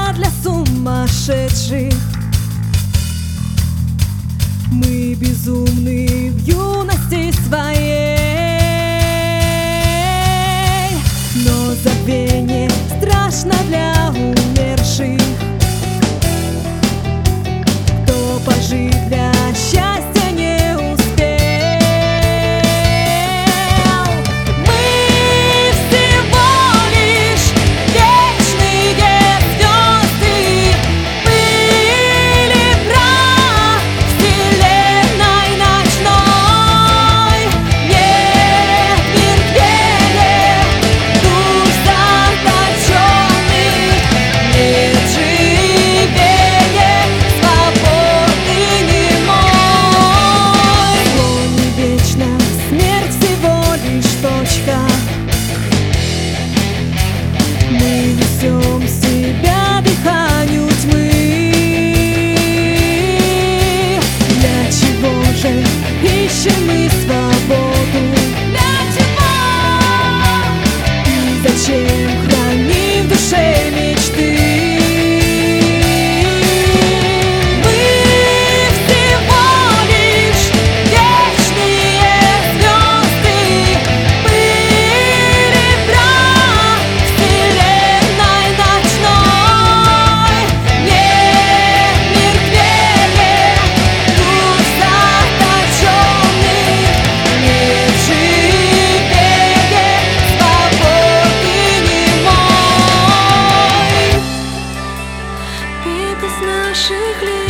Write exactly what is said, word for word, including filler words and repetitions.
место для сумасшедших. Мы безумны в юности своей, но забвение страшно для умерших. Кто пожить для счастья не успел. Мы всего лишь вечные звезды, пыли прах вселенной ночной. Нет мертвее душ заточенных, нет живее свободы немой. Зло не вечно, смерть всего лишь точка. Мы несем себя дыханию тьмы. Для чего же ищем мы свободу? Для чего? И зачем храним в душе мечты? Мы всего лишь вечные звезды, пыли прах вселенной ночной. Нет мертвее душ заточенных, нет живее свободы немой. Пепел с наших лиц